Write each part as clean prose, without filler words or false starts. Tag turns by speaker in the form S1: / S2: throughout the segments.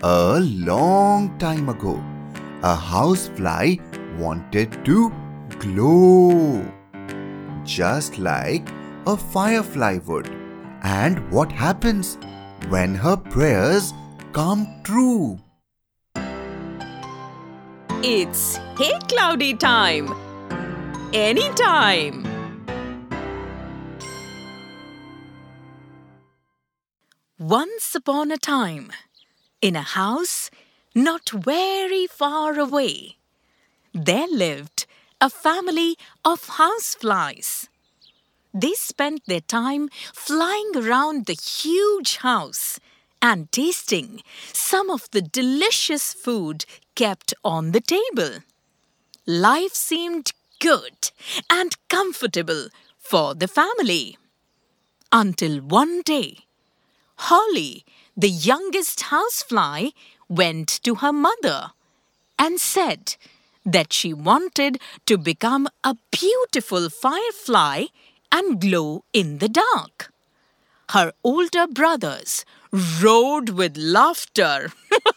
S1: A long time ago, a housefly wanted to glow, just like a firefly would. And what happens when her prayers come true?
S2: It's Hey Cloudy time! Anytime! Once upon a time, in a house not very far away, there lived a family of houseflies. They spent their time flying around the huge house and tasting some of the delicious food kept on the table. Life seemed good and comfortable for the family. Until one day, Holly, the youngest housefly, went to her mother and said that she wanted to become a beautiful firefly and glow in the dark. Her older brothers roared with laughter.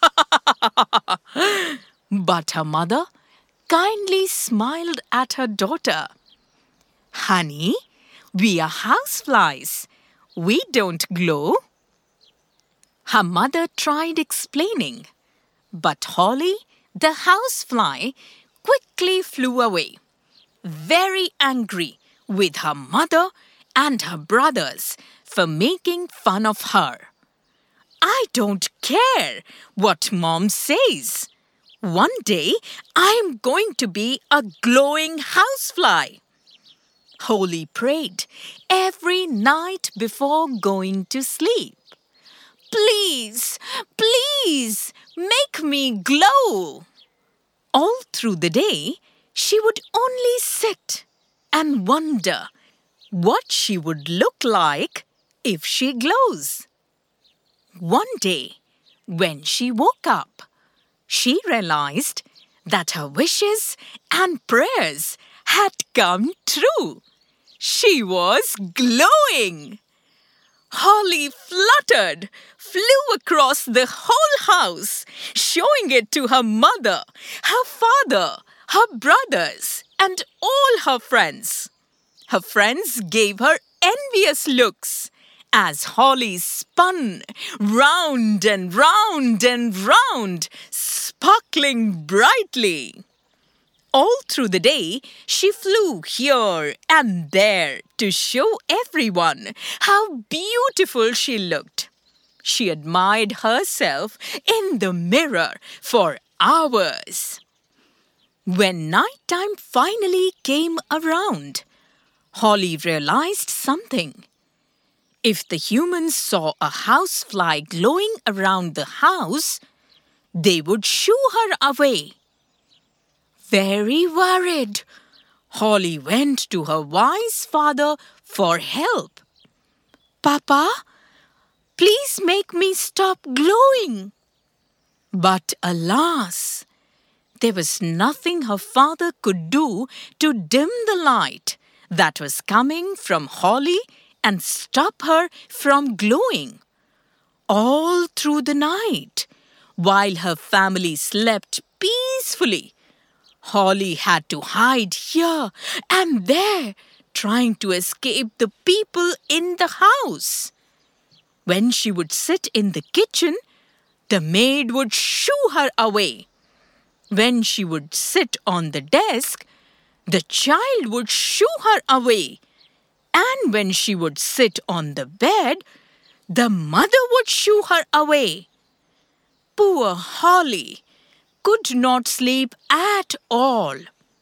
S2: But her mother kindly smiled at her daughter. Honey, we are houseflies. We don't glow. Her mother tried explaining, but Holly, the housefly, quickly flew away, very angry with her mother and her brothers for making fun of her. I don't care what Mom says. One day, I'm going to be a glowing housefly. Holly prayed every night before going to sleep. Please, please, make me glow. All through the day, she would only sit and wonder what she would look like if she glows. One day, when she woke up, she realized that her wishes and prayers had come true. She was glowing. Holly fluttered, flew across the whole house, showing it to her mother, her father, her brothers, and all her friends. Her friends gave her envious looks as Holly spun round and round and round, sparkling brightly. All through the day, she flew here and there to show everyone how beautiful she looked. She admired herself in the mirror for hours. When nighttime finally came around, Holly realized something. If the humans saw a housefly glowing around the house, they would shoo her away. Very worried, Holly went to her wise father for help. Papa, please make me stop glowing. But alas, there was nothing her father could do to dim the light that was coming from Holly and stop her from glowing. All through the night, while her family slept peacefully, Holly had to hide here and there, trying to escape the people in the house. When she would sit in the kitchen, the maid would shoo her away. When she would sit on the desk, the child would shoo her away. And when she would sit on the bed, the mother would shoo her away. Poor Holly could not sleep at all.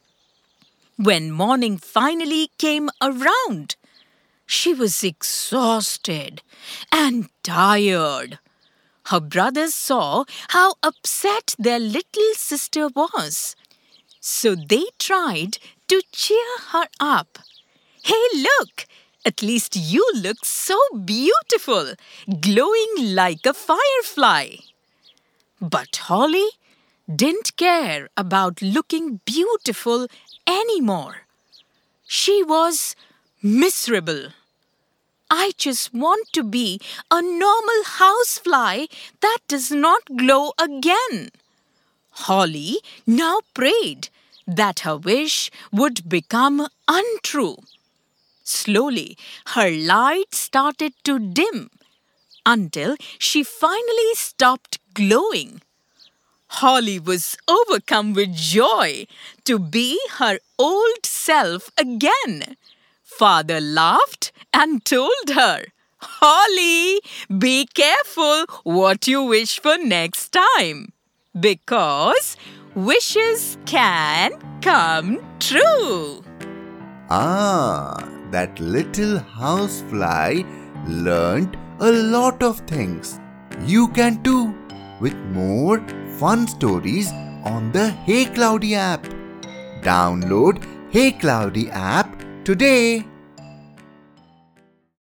S2: When morning finally came around, she was exhausted and tired. Her brothers saw how upset their little sister was, so they tried to cheer her up. Hey, look! At least you look so beautiful, glowing like a firefly. But Holly didn't care about looking beautiful anymore. She was miserable. I just want to be a normal housefly that does not glow again. Holly now prayed that her wish would become untrue. Slowly, her light started to dim until she finally stopped glowing. Holly was overcome with joy to be her old self again. Father laughed and told her, "Holly, be careful what you wish for next time, because wishes can come true."
S1: That little housefly learned a lot of things. You can too, with more fun stories on the Hey Cloudy app. Download Hey Cloudy app today.